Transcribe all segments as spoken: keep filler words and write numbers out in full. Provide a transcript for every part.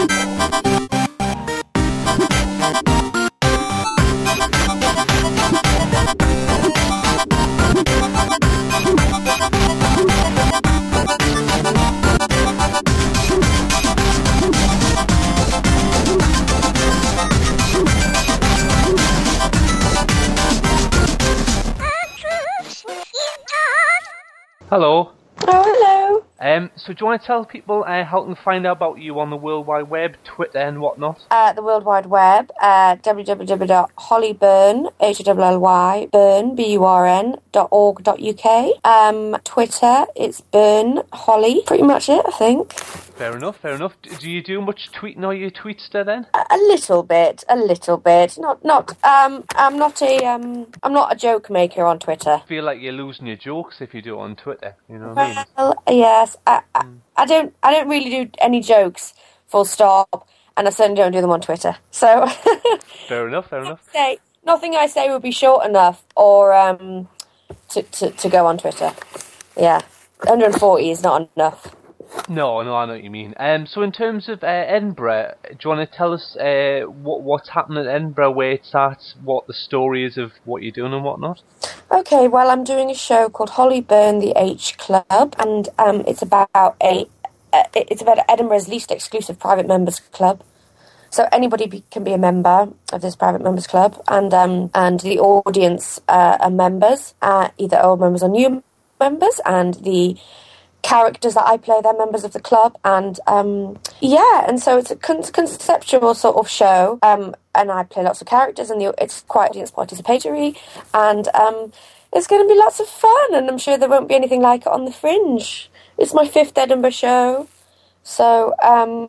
Hello. Oh, hello. Um, so do you want to tell people uh, how to find out about you on the World Wide Web, Twitter and whatnot? Uh, the World Wide Web, uh, w w w dot holly burn, H L L Y, burn, B U R N, dot org dot U K. Um, Twitter, it's burn holly. Pretty much it, I think. Fair enough, fair enough. Do you do much tweeting or your tweetster then? A, a little bit, a little bit. Not, not, um, I'm not a, um, I'm not a joke maker on Twitter. I feel like you're losing your jokes if you do it on Twitter, you know what I mean? Well, yes, I, I, mm. I don't, I don't really do any jokes, full stop, and I certainly don't do them on Twitter. So, fair enough, fair enough. Say, nothing I say would be short enough or um to, to, to go on Twitter. Yeah, one hundred forty is not enough. No, no, I know what you mean. Um, so in terms of uh, Edinburgh, do you want to tell us uh, what what's happening at Edinburgh, where it's at, what the story is of what you're doing and whatnot? Okay, well, I'm doing a show called Holly Burn the H Club, and um, it's about a uh, it's about Edinburgh's least exclusive private members club. So anybody be, can be a member of this private members club, and um, and the audience uh, are members, uh, either old members or new members, and the characters that I play, they're members of the club, and um, yeah, and so it's a con- conceptual sort of show, um, and I play lots of characters, and the, it's quite audience participatory, and um, it's going to be lots of fun, and I'm sure there won't be anything like it on the Fringe. It's my fifth Edinburgh show, so um,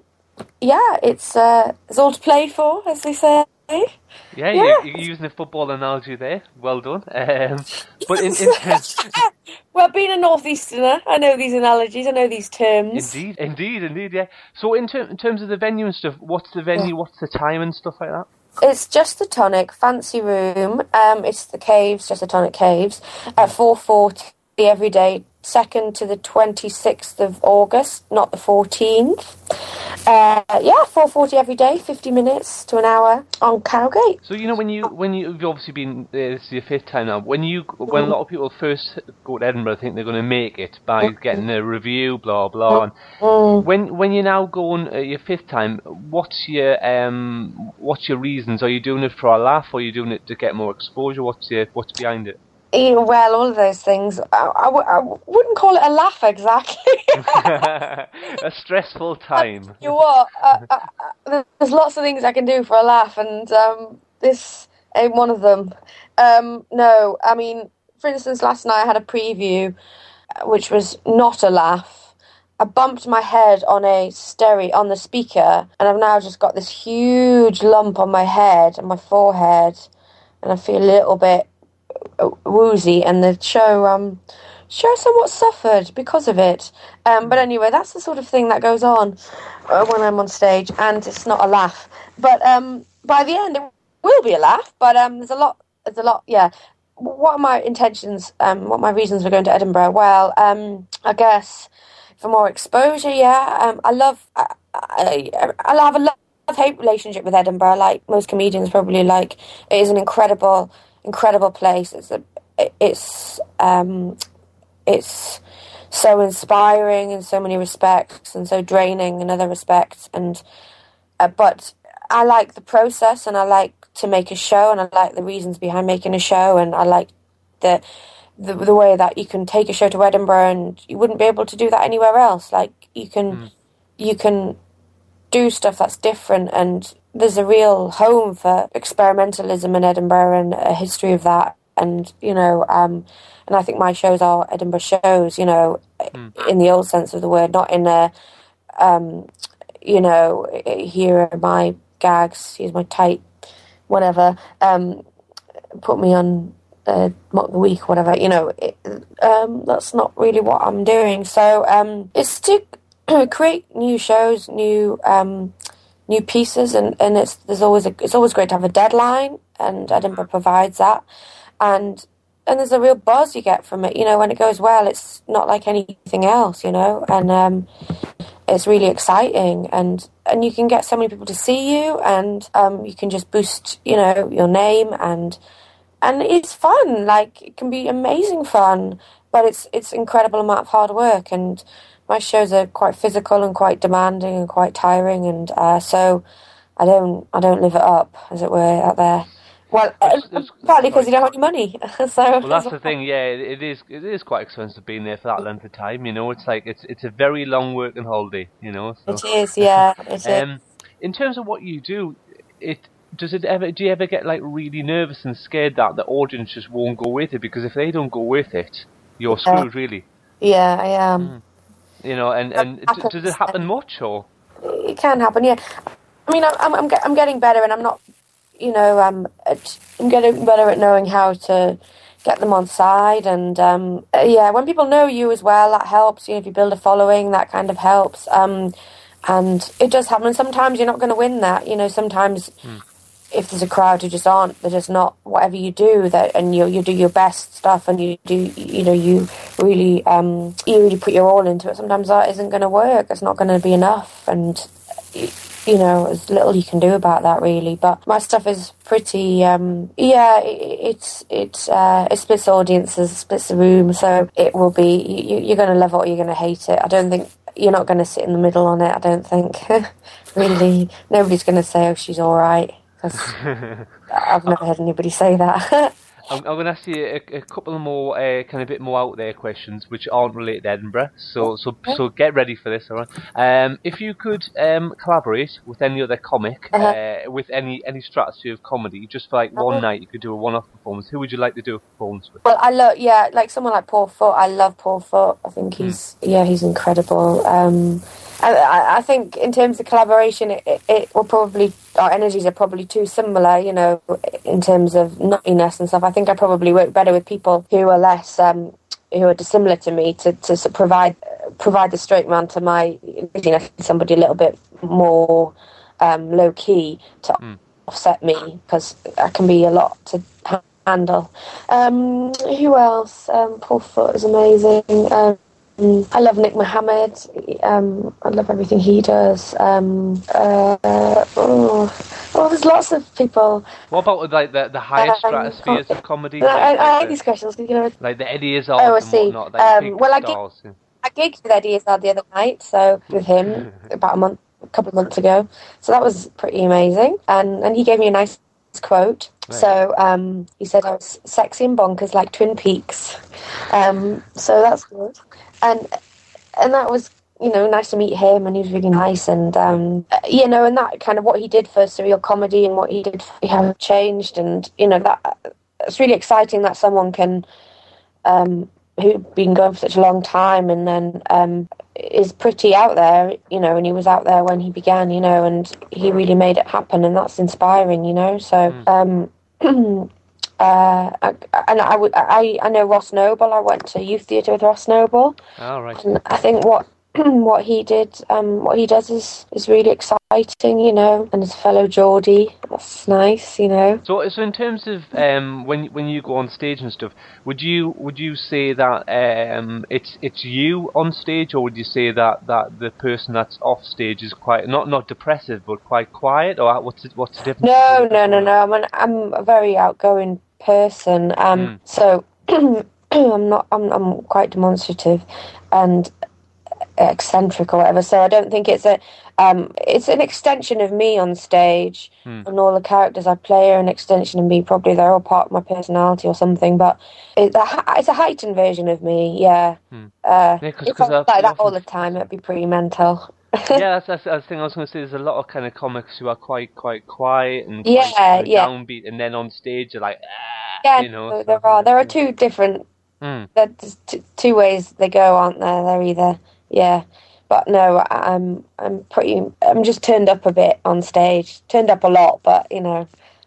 yeah, it's uh, it's all to play for, as they say. Yeah, yeah. You're, you're using a football analogy there. Well done. Um, but in, in well, being a northeasterner, I know these analogies. I know these terms. Indeed, indeed, indeed. Yeah. So, in, ter- in terms of the venue and stuff, what's the venue? Yeah. What's the time and stuff like that? It's Just the Tonic, fancy room. Um, it's the Caves, Just the Tonic Caves, at four forty every day, second to the twenty-sixth of August, not the fourteenth. Uh, yeah, four forty every day, fifty minutes to an hour on Cowgate. So, you know, when you, when you, you've obviously been, uh, this is your fifth time now, when you, when a lot of people first go to Edinburgh, think they're going to make it by getting a review, blah, blah, and mm. when, when you're now going uh, your fifth time, what's your, um, what's your reasons? Are you doing it for a laugh, or are you doing it to get more exposure? What's your, what's behind it? Yeah, well, all of those things. I, I, w- I wouldn't call it a laugh exactly. A stressful time. You know what? Uh, uh, uh, there's lots of things I can do for a laugh, and um, this ain't one of them. Um, no, I mean, for instance, last night I had a preview, which was not a laugh. I bumped my head on a stereo on the speaker, and I've now just got this huge lump on my head and my forehead, and I feel a little bit woozy, and the show um show somewhat suffered because of it, um but anyway, that's the sort of thing that goes on uh, when I'm on stage, and it's not a laugh, but um by the end it will be a laugh, but um there's a lot there's a lot yeah what are my intentions, um what are my reasons for going to Edinburgh? Well, um I guess for more exposure. yeah um I love I, I, I have a love-hate relationship with Edinburgh, like most comedians probably. Like, it is an incredible incredible place. It's a, it's um, it's so inspiring in so many respects, and so draining in other respects. And uh, but I like the process, and I like to make a show, and I like the reasons behind making a show, and I like the the, the way that you can take a show to Edinburgh, and you wouldn't be able to do that anywhere else. Like, you can mm. you can do stuff that's different, and there's a real home for experimentalism in Edinburgh, and a history of that. And, you know, um, and I think my shows are Edinburgh shows, you know, mm. in the old sense of the word, not in a, um, you know, here are my gags, here's my tight, whatever, um, put me on uh, Mock the Week, whatever, you know, it, um, that's not really what I'm doing. So um, it's to create new shows, new um, new pieces, and, and it's there's always a, it's always great to have a deadline, and Edinburgh provides that, and and there's a real buzz you get from it. You know, when it goes well, it's not like anything else. You know, and um, it's really exciting, and and you can get so many people to see you, and um, you can just boost, you know, your name, and and it's fun. Like, it can be amazing fun, but it's it's incredible amount of hard work, and my shows are quite physical and quite demanding and quite tiring, and uh, so I don't I don't live it up, as it were, out there. Well, it's, it's, partly because you don't have any money. so well, that's the thing. Yeah, it is. It is quite expensive being there for that length of time. You know, it's like it's it's a very long working holiday. You know, so. It is. Yeah, it um, is. In terms of what you do, it does it ever? Do you ever get like really nervous and scared that the audience just won't go with it? Because if they don't go with it, you're screwed, yeah. really. Yeah, I am. Mm. You know, and and d- does it happen much, or? It can happen. Yeah, I mean, I'm I'm I'm getting better, and I'm not. You know, um, I'm getting better at knowing how to get them on side, and um, yeah, when people know you as well, that helps. You know, if you build a following, that kind of helps. Um, and it does happen. Sometimes you're not going to win that. You know, sometimes mm. if there's a crowd who just aren't, they're just not. Whatever you do, that and you you do your best stuff, and you do, you know, you really um, you really put your all into it. Sometimes that isn't going to work. It's not going to be enough, and. You know, there's little you can do about that, really. But my stuff is pretty, um, yeah, it, it's it's uh, it splits audiences, splits the room, so it will be, you, you're going to love it or you're going to hate it. I don't think, you're not going to sit in the middle on it, I don't think. Really, nobody's going to say, oh, she's all right, because I've never heard anybody say that. I'm, I'm going to ask you a, a couple more, uh, kind of bit more out there questions, which aren't related to Edinburgh. So, so, so get ready for this, all right? Um, if you could um, collaborate with any other comic, uh-huh. uh, with any any strategy of comedy, just for like uh-huh. one night, you could do a one-off performance. Who would you like to do a performance with? Well, I love, yeah, like someone like Paul Foot. I love Paul Foot. I think he's, mm. yeah, he's incredible. Um, I, I think in terms of collaboration, it, it, it will probably, our energies are probably too similar, you know, in terms of nuttiness and stuff. I think I probably work better with people who are less, um, who are dissimilar to me to, to provide provide the straight man to my, you know, somebody a little bit more um, low key to mm. offset me, because I can be a lot to handle. Um, who else? Um, Paul Foot is amazing. Um, I love Nick Mohammed. Um, I love everything he does. Um, uh, oh, oh, there's lots of people. What about like the the highest um, stratospheres of comedy? I, like, I, like I like the, these questions. You know, like the Eddie Izzard oh, I and see. whatnot. Like um, big well, stars, I, gig, yeah. I gigged with Eddie Izzard the other night, so with him about a month, a couple of months ago. So that was pretty amazing, and and he gave me a nice quote. Right. So um, he said I was sexy and bonkers like Twin Peaks. Um, so that's good, and. And that was, you know, nice to meet him, and he was really nice, and, um, you know, and that kind of what he did for surreal comedy and what he did for how changed, and, you know, that it's really exciting that someone can, um, who'd been going for such a long time and then um, is pretty out there, you know, and he was out there when he began, you know, and he really made it happen, and that's inspiring, you know, so... Mm. Um, Uh, I, and I, would, I, I know Ross Noble. I went to youth theatre with Ross Noble. Oh, right. And I think what what he did, um, what he does is, is really exciting, you know. And his fellow Geordie, that's nice, you know. So, so in terms of um, when when you go on stage and stuff, would you would you say that um, it's it's you on stage, or would you say that, that the person that's off stage is quite not not depressive but quite quiet, or what's it, what's the difference? No, no, no, no. I'm an, I'm a very outgoing person, um mm. so I'm not I'm I'm quite demonstrative and eccentric or whatever, so I don't think it's a um it's an extension of me on stage, mm. and all the characters I play are an extension of me. Probably they're all part of my personality or something, but it's a, it's a heightened version of me. Yeah, mm. uh yeah, cause, if cause I was like that all the time, it'd be pretty mental. Yeah, that's, that's, that's the thing I was going to say. There's a lot of kind of comics who are quite quite quiet and yeah, quite kind of yeah. downbeat, and then on stage they're like, ah, yeah, you know. There are there are two different, mm. there's t- two ways they go, aren't there? They're either yeah, but no, I'm I'm pretty. I'm just turned up a bit on stage, turned up a lot, but you know.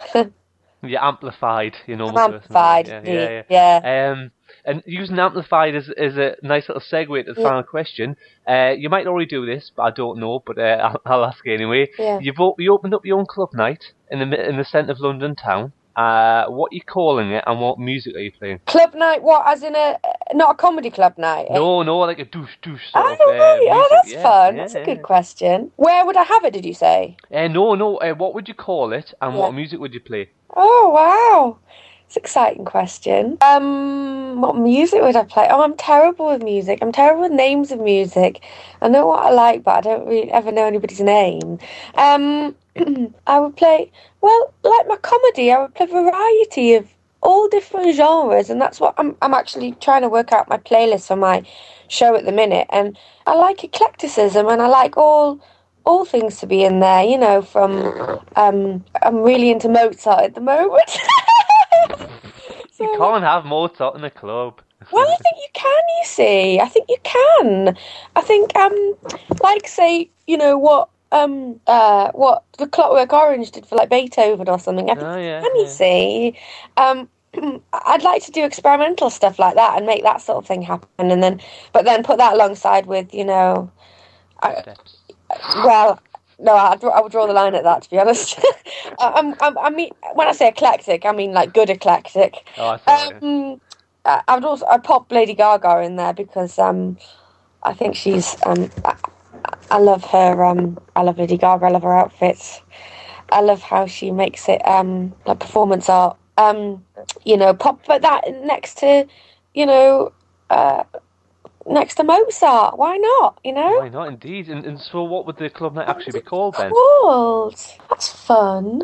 You're amplified, you know. I'm amplified, yeah, yeah, yeah. yeah. Um, and using amplified is is a nice little segue to the yeah. final question. Uh, you might already do this, but I don't know. But uh, I'll, I'll ask you anyway. Yeah. You've you opened up your own club night in the in the centre of London town, Uh, what are you calling it, and what music are you playing? Club night, what, as in a, not a comedy club night? No, no, like a douche douche sort Oh, of uh, right. music. Oh, that's yeah, fun. yeah, That's yeah, a good yeah. question. Where would I have it, did you say? Uh, no, no, uh, what would you call it, and Yeah. what music would you play? Oh, wow. It's an exciting question. Um, what music would I play? Oh, I'm terrible with music. I'm terrible with names of music. I know what I like, but I don't really ever know anybody's name. Um, I would play, well, like my comedy, I would play variety of all different genres, and that's what I'm, I'm actually trying to work out my playlist for my show at the minute. And I like eclecticism, and I like all... all things to be in there, you know, from, um, I'm really into Mozart at the moment. So, You can't have Mozart in a club. well, I think you can, you see. I think you can. I think, um, like, say, you know, what, um, uh, what the Clockwork Orange did for, like, Beethoven or something. I think Oh, yeah, you can, you yeah. see. Um, I'd like to do experimental stuff like that and make that sort of thing happen, and then, but then put that alongside with, you know, I, Steps. well, no, I'd, I would draw the line at that, to be honest. I'm, I'm, I mean, when I say eclectic, I mean like good eclectic. Oh, I thought it. Um, I I would also I'd pop Lady Gaga in there because um, I think she's um, I, I love her. Um, I love Lady Gaga. I love her outfits. I love how she makes it um, like performance art. Um, you know, pop, but that next to, you know. Uh, Next to Mozart, why not? You know, Why not, indeed? And, and so, what would the club night actually be called then? Called. That's fun.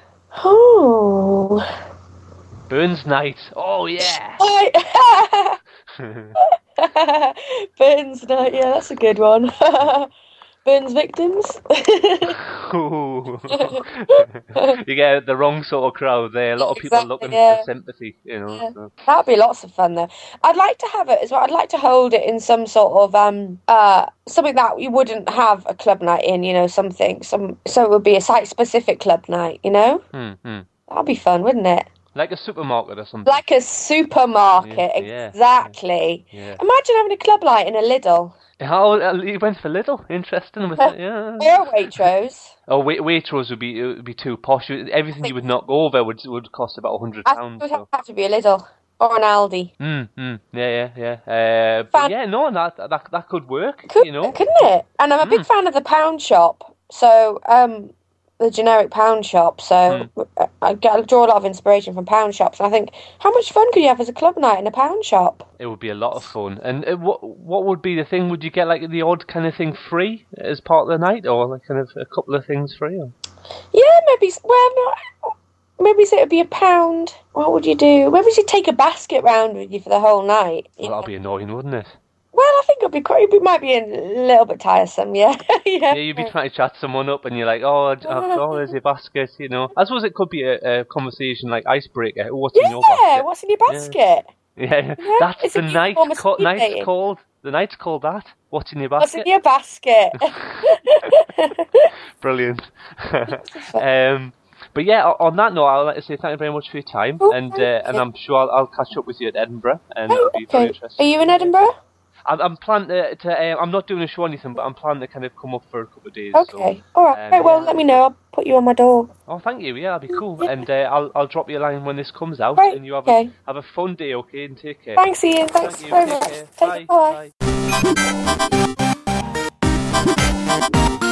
Oh. Burns Night. Oh yeah. I- Burns night, yeah, that's a good one. Burns victims. Ooh. You get the wrong sort of crowd there. A lot of people Exactly, looking yeah. for sympathy, you know. Yeah. So. That'd be lots of fun though. I'd like to have it as well. I'd like to hold it in some sort of um uh something that you wouldn't have a club night in, you know, something some so it would be a site specific club night, you know? Hmm, hmm. That'd be fun, wouldn't it? Like a supermarket or something. Like a supermarket, Yeah, yeah, exactly. yeah. Imagine having a club night in a Lidl. How uh, you went for Lidl? Interesting, was it? Yeah. Or a Waitrose. Oh, wait, Waitrose would be it would be too posh. Everything you would knock over would would cost about a hundred I pounds. think it So. would have to be a Lidl or an Aldi. Mm, mm, yeah, yeah, yeah. Uh, but Fan- yeah, no, that that that could work. Could, you know. couldn't it? And I'm a big Mm. fan of the pound shop. So, um, the generic pound shop. So, Mm. I, get, I draw a lot of inspiration from pound shops. And I think, how much fun could you have as a club night in a pound shop? It would be a lot of fun. And uh, what what would be the thing? Would you get like the odd kind of thing free as part of the night, or like kind of a couple of things free? Or? Yeah, maybe. Well, no, maybe say it'd be a pound. What would you do? Maybe you'd take a basket round with you for the whole night. Well, that'd be annoying, wouldn't it? Well, I think it'd be quite. It might be a little bit tiresome. Yeah, yeah. Yeah, you'd be trying to chat someone up, and you're like, "Oh, I've- oh, there's your basket," you know. I suppose it could be a, a conversation like icebreaker. Oh, what's in your Yeah, basket? what's in your basket? Yeah, Yeah, that's it's a the good night. form of Co- speed night's dating. called. The night's called that. What's in your What's in basket? your basket? Brilliant. um, but yeah, o- on that note, I'd like to say thank you very much for your time, Oh, and thank uh, and you. I'm sure I'll, I'll catch up with you at Edinburgh, and Oh, it'll be very okay. Are interesting. you in Edinburgh? I'm, I'm planning to. to uh, I'm not doing a show or anything, but I'm planning to kind of come up for a couple of days. Okay. So, All right. um, Right, well, let me know. I'll put you on my door. oh, thank you. Yeah, that'd be cool. Yeah. And uh, I'll I'll drop you a line when this comes out, Right, and you have okay. a have a fun day, okay? And take care. Thanks, Ian. Thanks Thank you. very Take much. care. Take Bye. care. Bye. Bye.